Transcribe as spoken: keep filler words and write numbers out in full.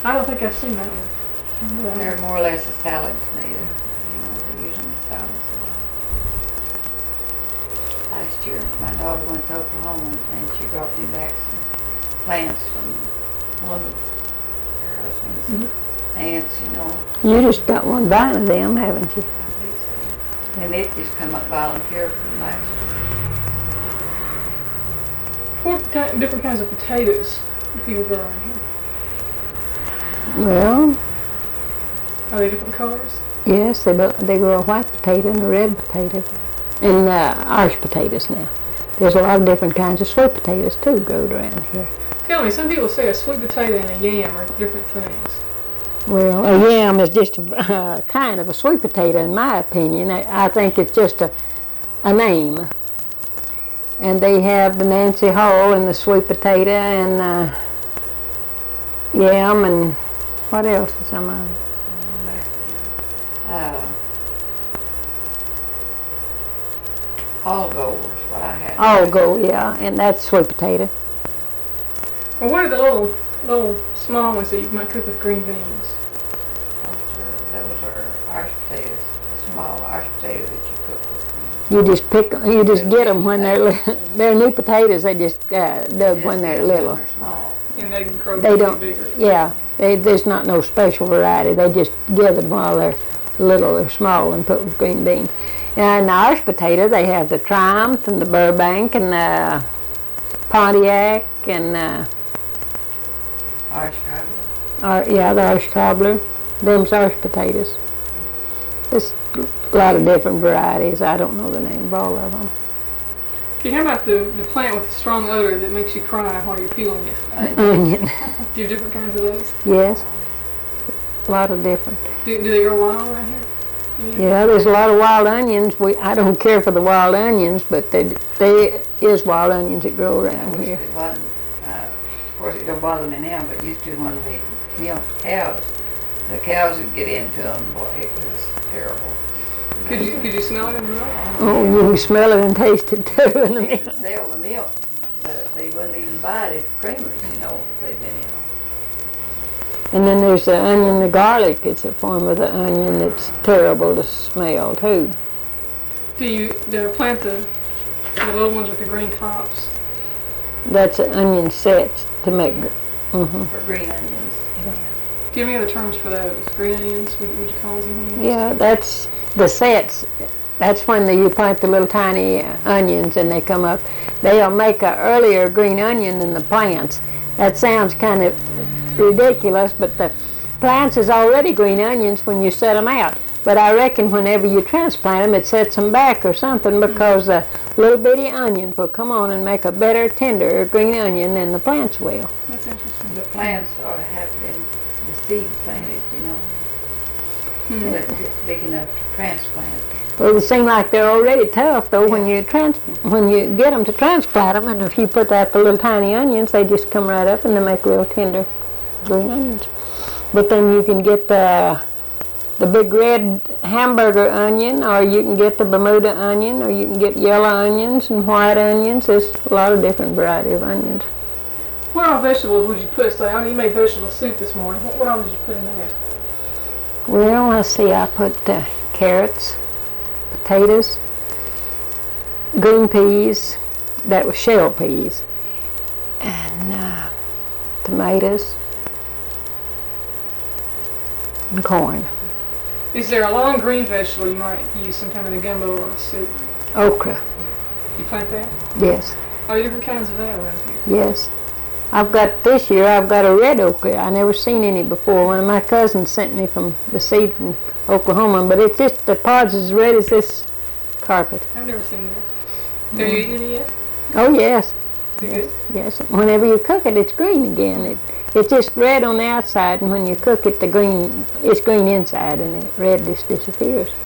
I don't think I've seen that one. They're more or less a salad tomato. You know, they use them in salads a lot. Last year, my daughter went to Oklahoma and she brought me back some plants from one of her husband's mm-hmm. aunts, you know. You just got one vine of them, haven't you? I believe so. And it just come up volunteer from last year. What kind, different kinds of potatoes do people grow around here? Well, are they different colors? Yes, they they grow a white potato and a red potato, and uh, Irish potatoes now. There's a lot of different kinds of sweet potatoes too growed around here. Tell me, some people say a sweet potato and a yam are different things. Well, a yam is just a uh, kind of a sweet potato, in my opinion. I, I think it's just a a name. And they have the Nancy Hall and the sweet potato and uh, yam and what else is some of them? Uh, Allgo is what I had. Allgo, yeah, and that's sweet potato. Well, what are the little little small ones that you might cook with green beans? Those are, those are Irish potatoes, the small Irish potato that you cook with beans. You just pick, you just get them when they're li- they're new potatoes. They just uh, dug when they're little. They're small. And they can grow They don't. bigger. Yeah, they, there's not no special variety. They just gathered while they're little or small and put with green beans. And the Irish potato, they have the Triumph and the Burbank and the Pontiac and uh, Irish cobbler. Our, yeah, the Irish cobbler. Them's Irish potatoes. There's a lot of different varieties. I don't know the name of all of them. Okay, how about the, the plant with the strong odor that makes you cry while you're peeling it? Onion. Do you have different kinds of those? Yes, a lot of different. Do, do they grow wild right here? Yeah. Yeah, there's a lot of wild onions. We I don't care for the wild onions, but they they is wild onions that grow I around wish here. it wasn't. Uh, of course, it don't bother me now, but used to when we milked cows, the cows would get into them. Boy, it was terrible. Could you could you smell it in the milk? Oh, you can smell it and taste it too in the They milk. could sell the milk, but they wouldn't even buy it at creamers, you know, if they'd been in. And then there's the onion, the garlic. It's a form of the onion that's terrible to smell too. Do you do you plant the the little ones with the green tops? That's an onion sets to make. Mm-hmm. For green onions. Do you have any other terms for those? Green onions? Would, would you call those anything else? Yeah, that's the sets. That's when the, you plant the little tiny uh, onions and they come up. They'll make an earlier green onion than the plants. That sounds kind of ridiculous, but the plants is already green onions when you set them out. But I reckon whenever you transplant them, it sets them back or something because the little bitty onions will come on and make a better, tender green onion than the plants will. That's interesting. The plants are, have been the seed planted, you know, Hmm. but it's big enough to transplant. Well, it seems like they're already tough though when you trans when you get them to transplant them, and if you put out the little tiny onions, they just come right up and they make real tender green onions. But then you can get the the big red hamburger onion, or you can get the Bermuda onion, or you can get yellow onions and white onions. There's a lot of different variety of onions. What all vegetables would you put? Say, oh, you made vegetable soup this morning. What, what all did you put in that? Well, let's see. I put uh, carrots, potatoes, green peas. That was shell peas, and uh, tomatoes and corn. Is there a long green vegetable you might use sometime in a gumbo or a soup? Okra. You plant that? Yes, Are there different kinds of that around here? yes. I've got, this year I've got a red okra. I never seen any before. One of my cousins sent me from the seed from Oklahoma, but it's just, the pod's as red as this carpet. I've never seen that. Have you eaten any yet? Oh yes, Is it good? yes. Whenever you cook it, it's green again. It, it's just red on the outside, and when you cook it, the green, it's green inside, and the red just disappears.